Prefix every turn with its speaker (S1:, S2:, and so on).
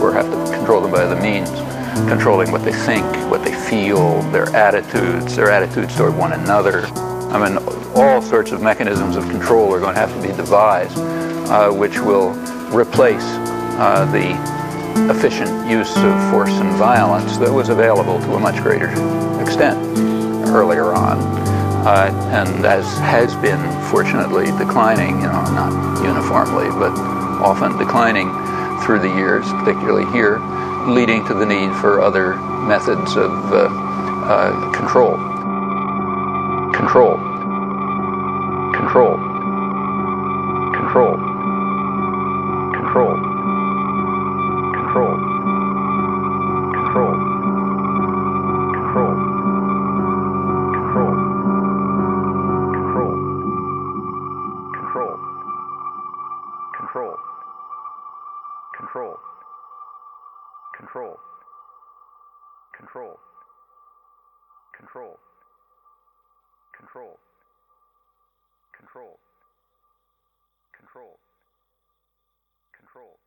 S1: therefore have to control them by other means, controlling what they think, what they feel, their attitudes toward one another. I mean, all sorts of mechanisms of control are going to have to be devised, which will replace the efficient use of force and violence that was available to a much greater extent earlier on, and as has been fortunately declining, not uniformly, but often declining through the years, particularly here, leading to the need for other methods of control. Control. Control. Control. Control. Control. Control. Control. Control. Control. Control. Control. Control. Control. Control. Control. Control. Control. Control. Control.